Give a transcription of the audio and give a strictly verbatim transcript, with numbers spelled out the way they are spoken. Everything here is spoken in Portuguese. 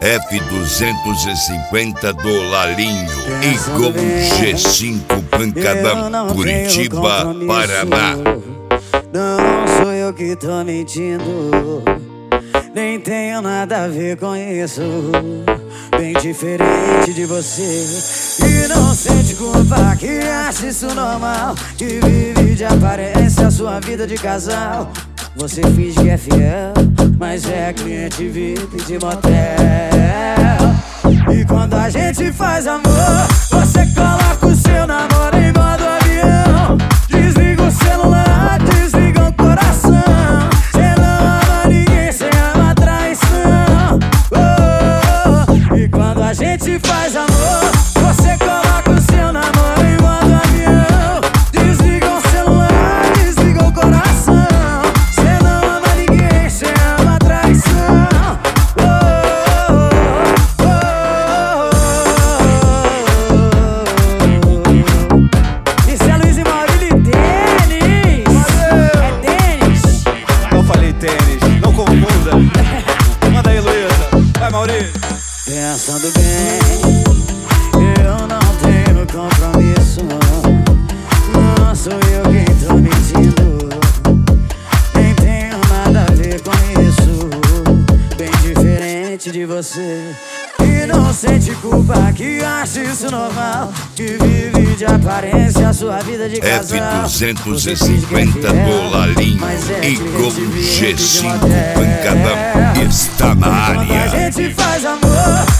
F duzentos e cinquenta do Lalinho, igual G cinco Pancadão, Curitiba, Paraná. Não sou eu que tô mentindo, nem tenho nada a ver com isso. Bem diferente de você, e não sente culpa, que acha isso normal, que vive de aparência a sua vida de casal. Você finge que é fiel, mas é cliente V I P de motel. E quando a gente faz amor, você coloca o seu namoro em modo avião. Desliga o celular, desliga o coração. Cê não ama ninguém, cê ama traição. Oh, oh. E quando a gente faz amor, você coloca o seu namoro em modo avião. Desliga o celular, desliga o coração. Manda aí, Luísa. Vai, Maurício. Pensando bem, eu não tenho compromisso. Não sou eu quem tô mentindo, nem tenho nada a ver com isso. Bem diferente de você, e não sente culpa, que acha isso normal, que vive de aparência a sua vida de casal. F duzentos e cinquenta do Lalinho, igual G cinco Pancadão, está na área. A gente faz amor,